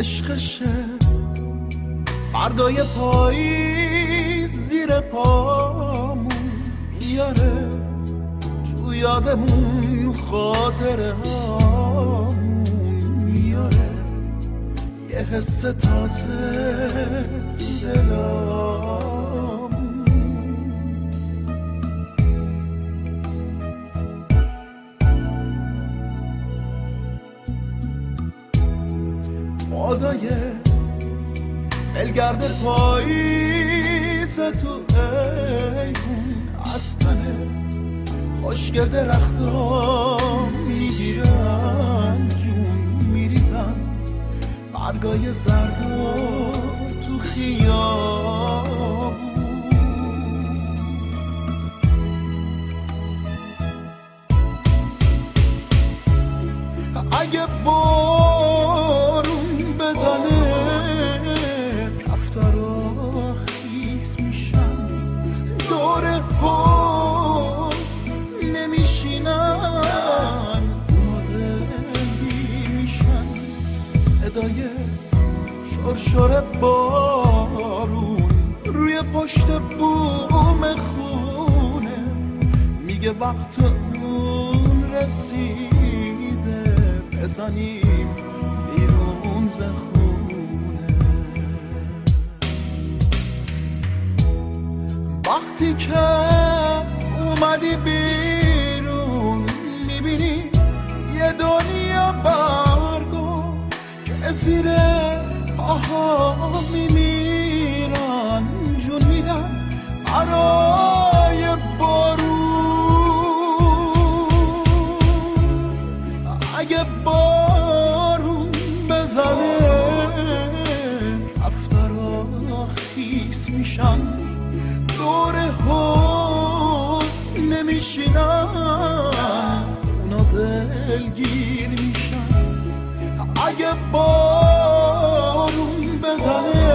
عشقشه بردای پاییز زیر پامون میاره تو یادمون خاطره هامون میاره یه حس تازه تو دلامون مادای بلگرد پاییز تو ایوون استنه خشک درخت ها میگیرن جون میریزن برگای زرد تو خیابون اگه بارون بزنه رفتارا خیس میشن دور حوض نمیشینن مادری میشن صدای شرشر بارون روی پشت بوم خونه میگه وقت اون رسیده بزنیم بیرون ز خونه وقتی که اومدی بیرون میبینی یه دنیا برگو که زیر پاها میمیرن جون میدن برای بارون اگه بارون بزنه رفتارا خیس میشن دور حوض نمیشینن اونا دلگیر میشن اگه بارون بزنه